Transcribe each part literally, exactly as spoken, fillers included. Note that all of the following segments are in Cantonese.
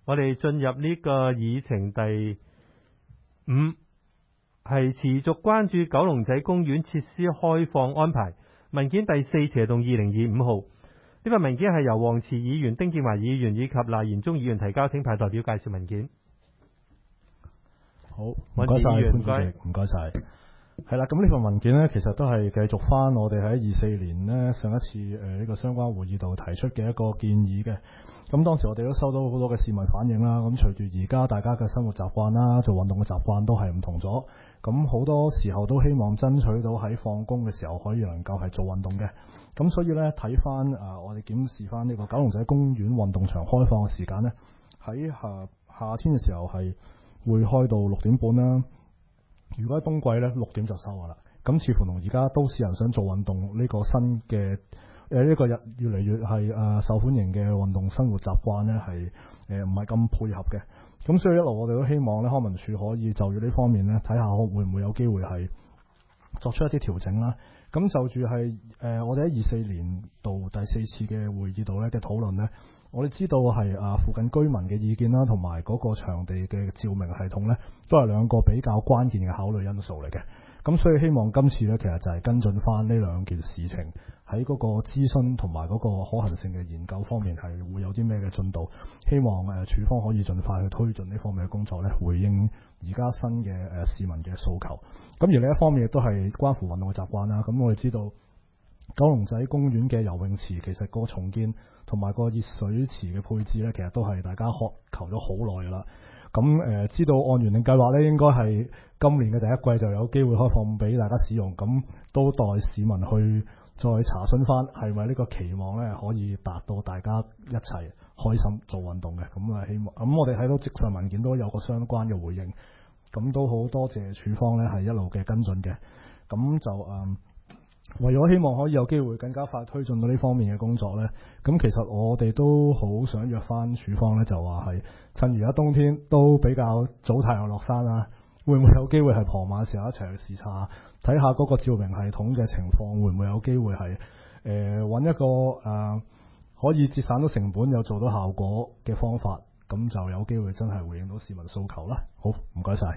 我哋進入呢個議程第五，係持續關注九龍仔公園設施開放安排。文件第四期動二零二五號，呢份文件係由黃慈議員、丁建華議員以及賴延忠議員提交，請派代表介紹文件。 好，唔該晒潘主席，唔該晒。係啦，咁呢份文件呢，其實都係繼續翻我哋喺二四年呢上一次誒呢、呃這個相關會議度提出嘅一個建議嘅。咁當時我哋都收到好多嘅市民反映啦。咁隨住而家大家嘅生活習慣啦，做運動嘅習慣都係唔同咗。咁好多時候都希望爭取到喺放工嘅時候可以能夠係做運動嘅。咁所以呢，睇翻誒我哋檢視翻呢個九龍仔公園運動場開放嘅時間呢，喺夏夏天嘅時候係會開到六點半啦。如果喺冬季咧，六點就收噶啦。咁似乎同而家都市人想做運動呢個新嘅誒呢個日越嚟越係誒、呃、受歡迎嘅運動生活習慣咧，係誒唔係咁配合嘅。咁所以一路我哋都希望咧，康文署可以就住呢方面咧，睇下會唔會有機會係作出一啲調整啦。咁就住係誒我哋喺二四年度第四次嘅會議度咧嘅討論咧，我哋知道係啊附近居民嘅意見啦，同埋嗰個場地嘅照明系統咧，都係兩個比較關鍵嘅考慮因素嚟嘅。咁所以希望今次咧，其實就係跟進翻呢兩件事情，喺嗰個諮詢同埋嗰個可行性嘅研究方面係會有啲咩嘅進度。希望誒署方可以盡快去推進呢方面嘅工作咧，回應而家新嘅誒市民嘅訴求。咁而另一方面亦都係關乎運動嘅習慣啦。咁我哋知道九龍仔公園嘅游泳池其實個重建同埋個熱水池嘅配置咧，其實都係大家渴求咗好耐噶啦。咁誒、呃、知道按原定計劃咧，應該係今年嘅第一季就有機會開放俾大家使用。咁都待市民去再查詢翻，係咪呢個期望咧可以達到大家一齊開心做運動嘅？咁啊希望咁我哋睇到即上文件都有個相關嘅回應。咁都好多謝署方咧係一路嘅跟進嘅。咁就誒。嗯為咗希望可以有機會更加快推進到呢方面嘅工作呢，咁其實我哋都好想約翻署方呢，就話係趁而家冬天都比較早太陽落山啦，會唔會有機會係傍晚時候一齊去視察，睇下嗰個照明系統嘅情況，會唔會有機會係誒揾一個誒、呃、可以節省到成本又做到效果嘅方法，咁就有機會真係回應到市民訴求啦。好，唔該晒。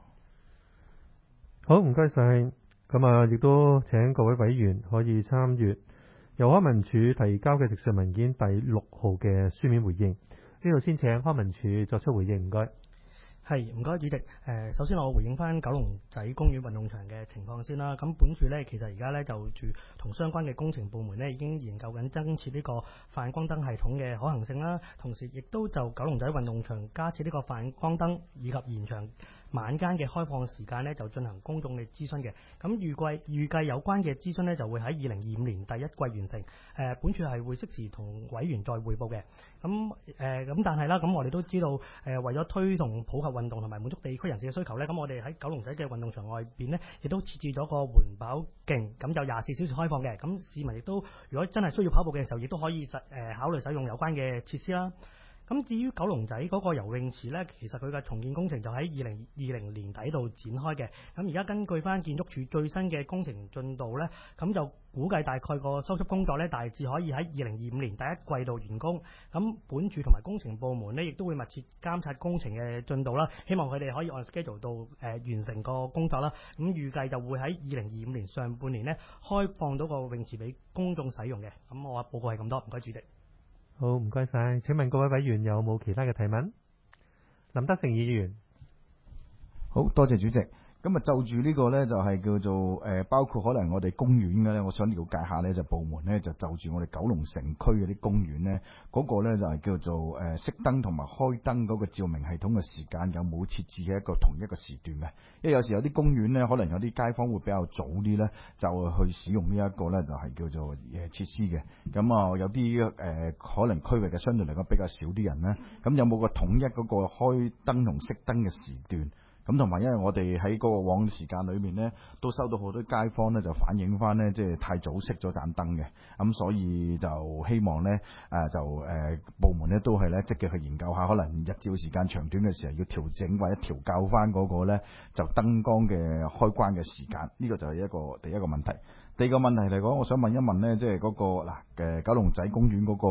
好，唔該晒。咁啊，亦都請各位委員可以參閱由康文署提交嘅直述文件第六號嘅書面回應。呢度先請康文署作出回應，唔該。 係，唔該主席。誒、呃，首先我回應翻九龍仔公園運動場嘅情況先啦。咁本署呢，其實而家呢，就住同相關嘅工程部門呢，已經研究緊增設呢個泛光燈系統嘅可行性啦。同時亦都就九龍仔運動場加設呢個泛光燈以及延長晚間嘅開放時間呢，就進行公眾嘅諮詢嘅。咁預計預計有關嘅諮詢呢，就會喺二零二五年第一季完成。誒、呃，本署係會適時同委員再匯報嘅。咁誒咁，但係啦，咁我哋都知道誒、呃，為咗推動普及運動同埋滿足地區人士嘅需求呢，咁我哋喺九龍仔嘅運動場外邊呢，亦都設置咗個緩跑徑，咁有廿四小時開放嘅。咁市民亦都如果真係需要跑步嘅時候，亦都可以實誒、呃、考慮使用有關嘅設施啦。咁至於九龍仔嗰個游泳池呢，其實佢嘅重建工程就喺二零二零年底度展開嘅。咁而家根據翻建築署最新嘅工程進度呢，咁就估計大概個修葺工作呢，大致可以喺二零二五年第一季度完工。咁本署同埋工程部門呢，亦都會密切監察工程嘅進度啦，希望佢哋可以按 schedule 到誒、呃、完成個工作啦。咁預計就會喺二零二五年上半年呢，開放到個泳池俾公眾使用嘅。咁我報告係咁多，唔該主席。 好，唔該晒。請問各位委員有冇其他嘅提問？林德成議員。 好多謝主席。咁啊，就住呢個呢，就係叫做誒、呃，包括可能我哋公園嘅呢，我想了解下呢，就部門呢，就就住我哋九龍城區嗰啲公園呢，嗰、那個呢，就係叫做誒熄燈同埋開燈嗰個照明系統嘅時間有冇設置嘅一個同一個時段嘅？因為有時有啲公園呢，可能有啲街坊會比較早啲呢，就去使用呢一個呢，就係叫做誒設施嘅。咁啊，有啲誒、呃、可能區域嘅相對嚟講比較少啲人呢，咁有冇個統一嗰個開燈同熄燈嘅時段？咁同埋，因為我哋喺嗰個往時間裏面呢，都收到好多街坊呢，就反映翻呢，即係太早熄咗盞燈嘅，咁所以就希望呢，誒就誒部門呢都係呢積極去研究下，可能日照時間長短嘅時候要調整或者調校翻嗰個呢就燈光嘅開關嘅時間，呢個就係一個第一個問題。第二個問題嚟講，我想問一問呢，即係嗰個嗱嘅九龍仔公園嗰個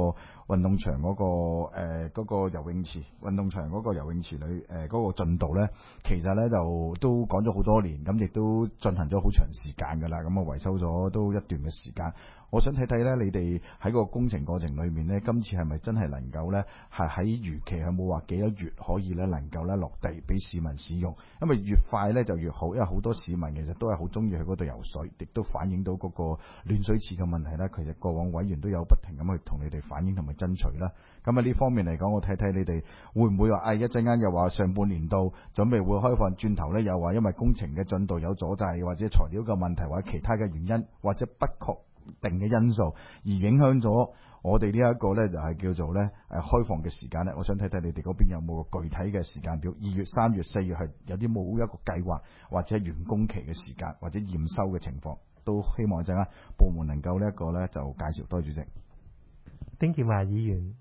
運動場嗰、個誒嗰、呃嗰個游泳池，運動場嗰個游泳池裏誒嗰個進度咧，其實咧就都講咗好多年，咁亦都進行咗好長時間㗎啦，咁啊維修咗都一段嘅時間。我想睇睇咧，你哋喺個工程過程裏面咧，今次係咪真係能夠咧係喺預期係冇話幾多月可以咧能夠咧落地俾市民使用？因為越快咧就越好，因為好多市民其實都係好中意去嗰度游水，亦都反映到嗰個暖水池嘅問題咧。其實過往委員都有不停咁去同你哋反映同埋爭取啦。咁啊呢方面嚟講，我睇睇你哋會唔會話，誒、哎、一陣間又話上半年度準備會開放，轉頭咧又話因為工程嘅進度有阻滯，或者材料嘅問題，或者其他嘅原因，或者不確定嘅因素而影響咗我哋呢一個咧就係叫做咧誒開放嘅時間咧。我想睇睇你哋嗰邊有冇個具體嘅時間表，二月、三月、四月係有啲冇一個計劃，或者完工期嘅時間，或者驗收嘅情況，都希望陣間部門能夠呢一個咧就介紹。多謝主席。 丁健華議員。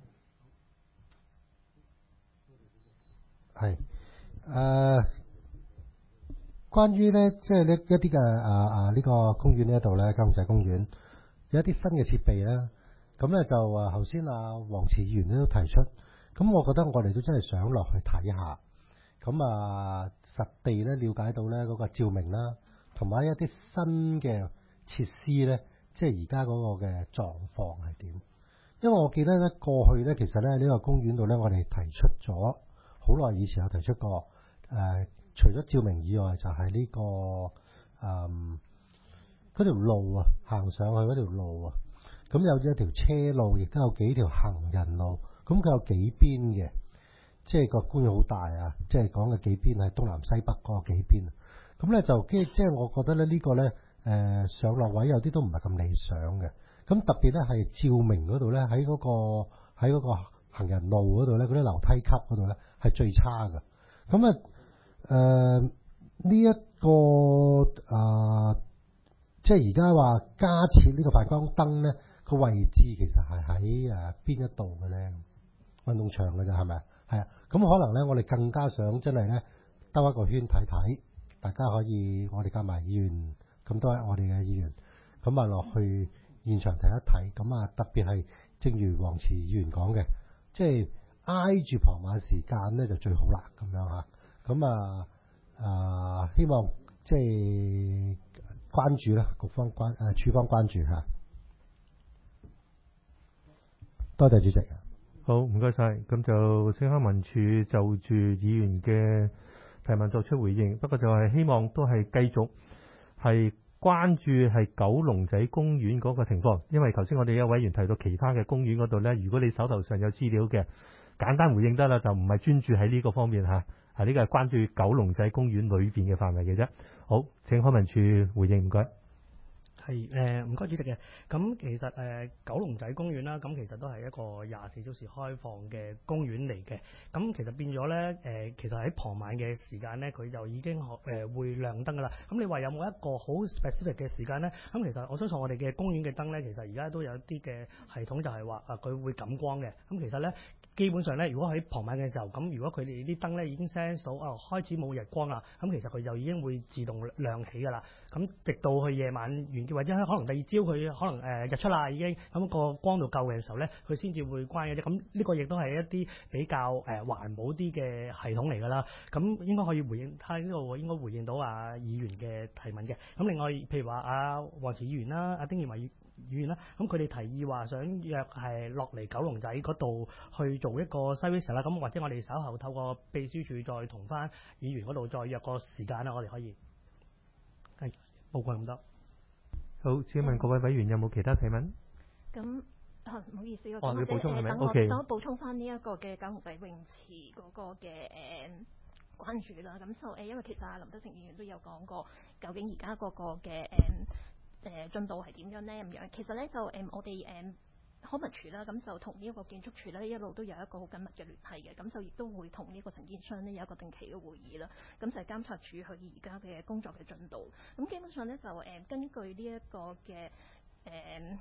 係誒、呃，關於咧，即係呢一啲嘅啊啊呢個公園呢一度咧，九龍仔公園有一啲新嘅設備啦。咁咧就啊，頭先啊黃慈議員咧都提出，咁我覺得我哋都真係想落去睇下，咁啊實地咧了解到咧嗰個照明啦，同埋一啲新嘅設施咧，即係而家嗰個嘅狀況係點？因為我記得咧過去咧，其實咧呢個公園度咧，我哋提出咗。好耐以前有提出過，誒、呃，除咗照明以外，就係、是、呢、這個誒嗰條路啊，行上去嗰條路啊，咁有一條車路，亦都有幾條行人路，咁佢有幾邊嘅，即係個公園好大啊，即係講嘅幾邊係東南西北嗰個幾邊，咁咧就即係我覺得咧呢個咧誒、呃、上落位有啲都唔係咁理想嘅，咁特別咧係照明嗰度咧喺嗰個喺嗰個行人路嗰度咧，嗰啲樓梯級嗰度咧係最差嘅。咁啊，誒呢一個啊、呃，即係而家話加設呢個反光燈咧，個位置其實係喺誒邊一度嘅咧？運動場嘅啫，係咪啊？係啊。咁可能咧，我哋更加想真係咧兜一個圈睇睇，大家可以我哋加埋議員，咁都係我哋嘅議員，咁啊落去現場睇一睇。咁啊，特別係正如黃慈議員講嘅。即係挨住傍晚時間咧就最好啦，咁樣嚇。咁啊啊，希望即係關注啦，局方關誒、啊、處方關注嚇。多謝主席。 好，唔該晒。咁就請康文署就住議員嘅提問作出回應。不過就係希望都係繼續係關注係九龍仔公園嗰個情況，因為頭先我哋有委員提到其他嘅公園嗰度呢，如果你手頭上有資料嘅，簡單回應得啦，就唔係專注喺呢個方面嚇，係呢個係關注九龍仔公園裏邊嘅範圍嘅啫。好，請康文署回應，唔該。 係誒，唔該主席嘅。咁其實誒、呃、九龍仔公園啦，咁其實都係一個廿四小時開放嘅公園嚟嘅。咁其實變咗咧誒，其實喺傍晚嘅時間咧，佢就已經誒、呃、會亮燈噶啦。咁你話有冇一個好 specific 嘅時間咧？咁其實我相信我哋嘅公園嘅燈咧，其實而家都有一啲嘅系統就係話啊，佢會感光嘅。咁其實咧，基本上咧，如果喺傍晚嘅時候，咁如果佢哋啲燈咧已經 sense 到啊、哦、開始冇日光啦，咁其實佢就已經會自動亮起噶啦。咁直到去夜晚完結，或者可能第二朝佢可能誒、呃、日出啦已經，咁個光度夠嘅時候咧，佢先至會關嘅啫。咁呢個亦都係一啲比較誒、呃、環保啲嘅系統嚟㗎啦。咁應該可以回應，睇呢度應該回應到啊議員嘅提問嘅。咁另外譬如話啊黃慈議員啦、阿丁健華議員啦，咁佢哋提議話想約係落嚟九龍仔嗰度去做一個 service 啦。咁或者我哋稍後透過秘書處再同翻議員嗰度再約個時間啦，我哋可以。係，報告咁多。 好，請問各位委員有冇其他提問？ 咁啊，唔好意思， 哦，你補充係咪？ 等我 OK 等我補充翻呢一個嘅九龍仔泳池嗰個嘅誒、呃、關注啦。咁就誒，因為其實阿林德成議員都有講過，究竟而家嗰個嘅誒誒進度係點樣咧？咁樣其實咧就誒、呃、我哋誒。呃康文署啦，咁就同呢一個建築署咧一路都有一個好緊密嘅聯繫嘅，咁就亦都會同呢個承建商呢有一個定期嘅會議啦，咁就係監察住佢而家嘅工作嘅進度。咁基本上咧就誒、呃、根據呢一個嘅誒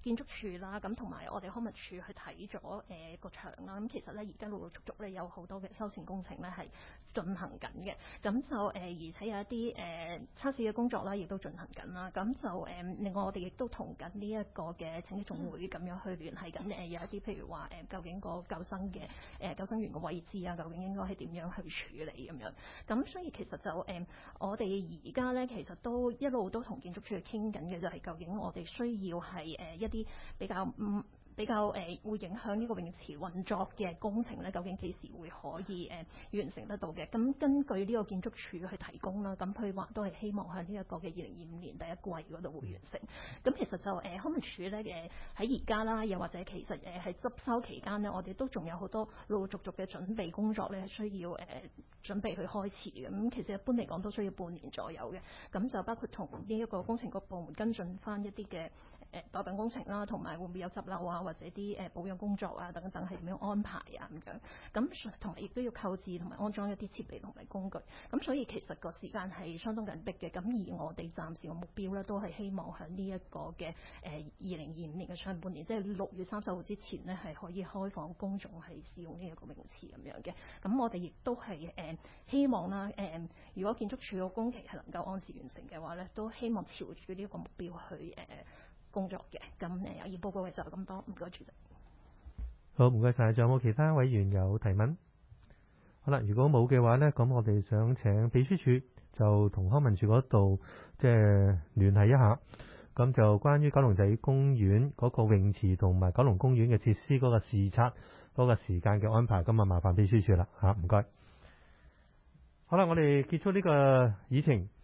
建築署啦，咁同埋我哋康文署去睇咗誒個場啦。咁其實咧而家陸陸續續咧有好多嘅修繕工程咧係進行緊嘅。咁就誒、呃、而且有一啲誒、呃、測試嘅工作啦，亦都進行緊啦。咁就誒、呃、另外我哋亦都同緊呢一個嘅拯溺總會咁樣去聯繫緊誒，有一啲譬如話誒、呃、究竟個救生嘅誒、呃、救生員嘅位置啊，究竟應該係點樣去處理咁樣。咁所以其實就誒、呃、我哋而家咧其實都一路都同建築署傾緊嘅，就係究竟我哋需要係誒、呃、一啲比較嗯。比較誒、呃、會影響呢個泳池運作嘅工程咧，究竟幾時會可以誒、呃、完成得到嘅？咁根據呢個建築署去提供啦，咁佢話都係希望喺呢一個嘅二零二五年第一季嗰度會完成。咁其實就誒康文署咧誒喺而家啦，又或者其實誒喺執收期間呢，我哋都仲有好多陸陸續續嘅準備工作咧，需要誒、呃、準備去開始嘅。咁其實一般嚟講都需要半年左右嘅。咁就包括同呢一個工程局部門跟進翻一啲嘅誒代辦工程啦，同埋會唔會有執漏啊？或者啲誒保養工作啊等等係點樣安排啊咁樣，咁同埋亦都要購置同埋安裝一啲設備同埋工具，咁所以其實個時間係相當緊迫嘅。咁而我哋暫時嘅目標咧，都係希望喺呢一個嘅誒二零二五年嘅上半年，即係六月三十號之前呢，係可以開放公眾係使用呢一個泳池咁樣嘅。咁我哋亦都係誒、呃、希望啦，誒、呃、如果建築署個工期係能夠按時完成嘅話咧，都希望朝住呢個目標去誒。呃工作嘅。咁誒有要報告嘅就咁多，唔該主席。 好，唔該晒。仲有冇其他委員有提問？好啦，如果冇嘅話呢，咁我哋想請秘書處就同康文署嗰度即係聯繫一下，咁就關於九龍仔公園嗰個泳池同埋九龍公園嘅設施嗰個視察嗰個時間嘅安排，咁啊麻煩秘書處啦嚇，唔該。好啦，我哋結束呢個議程。